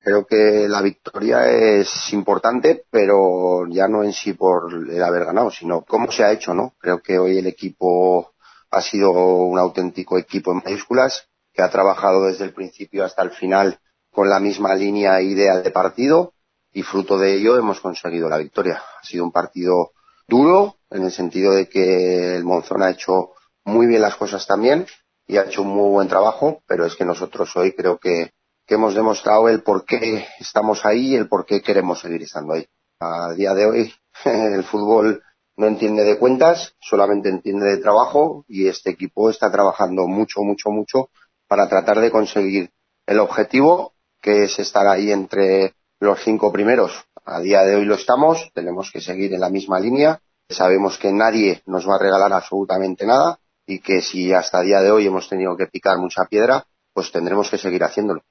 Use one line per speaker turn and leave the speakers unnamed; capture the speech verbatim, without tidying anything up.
Creo que la victoria es importante, pero ya no en sí por el haber ganado, sino cómo se ha hecho, ¿no? Creo que hoy el equipo ha sido un auténtico equipo en mayúsculas, que ha trabajado desde el principio hasta el final con la misma línea e idea de partido, y fruto de ello hemos conseguido la victoria. Ha sido un partido duro, en el sentido de que el Monzón ha hecho muy bien las cosas también y ha hecho un muy buen trabajo, pero es que nosotros hoy creo que, que hemos demostrado el por qué estamos ahí y el por qué queremos seguir estando ahí. A día de hoy el fútbol no entiende de cuentas, solamente entiende de trabajo, y este equipo está trabajando mucho, mucho, mucho para tratar de conseguir el objetivo, que es estar ahí entre los cinco primeros. A día de hoy lo estamos, tenemos que seguir en la misma línea. Sabemos que nadie nos va a regalar absolutamente nada y que si hasta el día de hoy hemos tenido que picar mucha piedra, pues tendremos que seguir haciéndolo.